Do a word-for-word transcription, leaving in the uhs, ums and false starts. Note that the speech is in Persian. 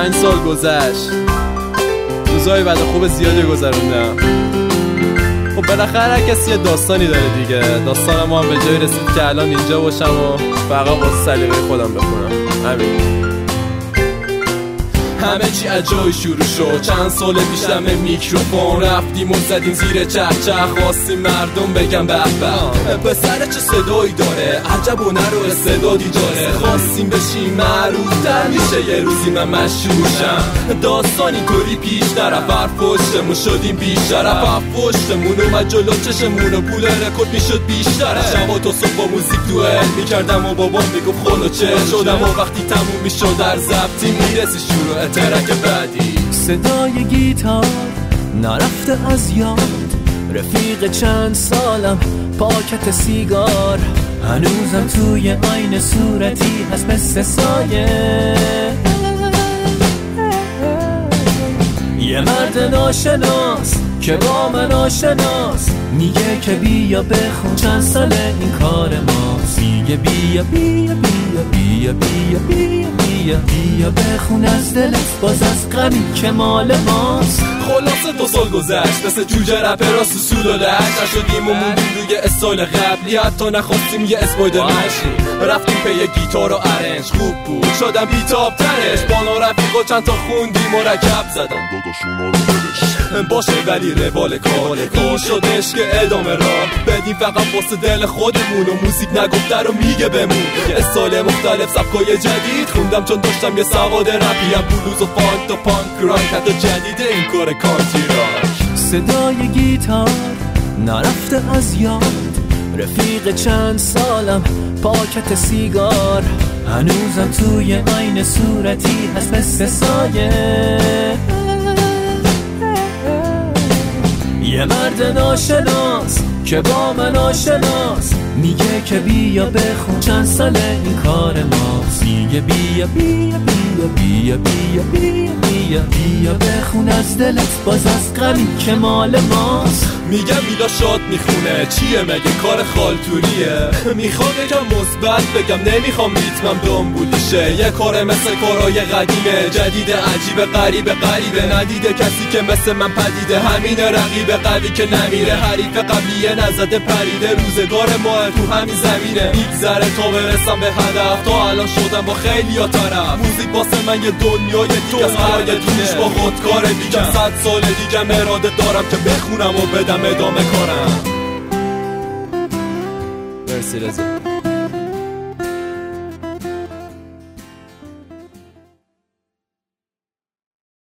پنج سال گذشت، روزای بعد خوب زیادی گذروندم. خب بالاخره هر کسی یه داستانی داره دیگه. داستان ما هم به جای رسید که الان اینجا باشم و فقط واسه سلیقه خودم بخونم. همین. همه چی از جای شروع شد. چند سال پیش دم میکروفون رفتیم و زدیم زیر چهچه، خواستیم مردم بگم به به پسر چه صدایی داره، عجب و نرو استعدادی داره. خواستیم بشیم معروف در میشه یه روزی من مشهور شم. داستانی طوری پیش نرفت، بر پشتمون شدیم بیشرف. بر پشتمون اومد جلو چشمون و پول رکورد میشد بیشتره. شبا تا صبح با موزیک دوئل میکردم و بابام میگفت خلو چه شدم و وقتی تموم میشد در ضبطی میرسی شروع ترک بعدی. صدای گیتار نرفته از یاد، رفیق چند سالم پاکت سیگار، هنوزم توی آینه صورتی هست مثل سایه. یه مرد ناشناس که با من آشناس، میگه که بیا بخون چند ساله این کار ماست. میگه بیا بیا بیا بیا بیا بیا بیا بیا بخون از دلت باز از غمی که مال ماست. خلاصه دو سال گذشت مثل جوجه رپرا سوسول و دشت، نشدیم و موندیم روی استایل قبلی، حتی نخواستیم یه اسپایدر نشیم. رفتیم پی گیتار و ارنج خوب بود، شدم بیتاب ترش. بالا رفیقا چند تا خوندیم مرکب زدم داداشونا رو بدش باشه، ولی روال کار این شدش که ادامه را بدیم فقط واسه دل خودمون، و موزیک نگفته رو میگه بمون. استایل مختلف سبکای جدید خوندم چون داشتم یه سواد رپی، هم بلوز و فانک تا پانک رانک حتی جدیده این کار کانتی راک. صدای گیتار نرفته از یاد، رفیق چند سالم پاکت سیگار، هنوزم توی آینه صورتی هست مثل سایه. یه مرد ناشناس که با من آشناس، میگه که بیا بخون چند ساله این کار ماست. میگه بیا بیا بیا بیا بیا بیا بیا بیا بخون از دلت باز از غمی که مال ماست. میگم میلا شاد میخونه چیه مگه کار خالتوریه. میخوام یکم مثبت بگم نمیخوام ریتمم دنبولیشه. یه کار مثل کارهای قدیمه، جدید عجیب غریب غریبه، ندیده کسی که مثل من پدیده. همین رقیب قوی که نمیره، حریف قبلیه نزده پریده. روزگار ما تو همین زمینه میگذره تا برسم به هدف. تا الان شدم با خیلی ها طرف، موزیک واسه من یه دنیای دیگه است. هر یه دونش با خودکار دیگه. صد سال دیگه اراده دارم که بخونم و بدم ادامه کنم. مرسی رضا.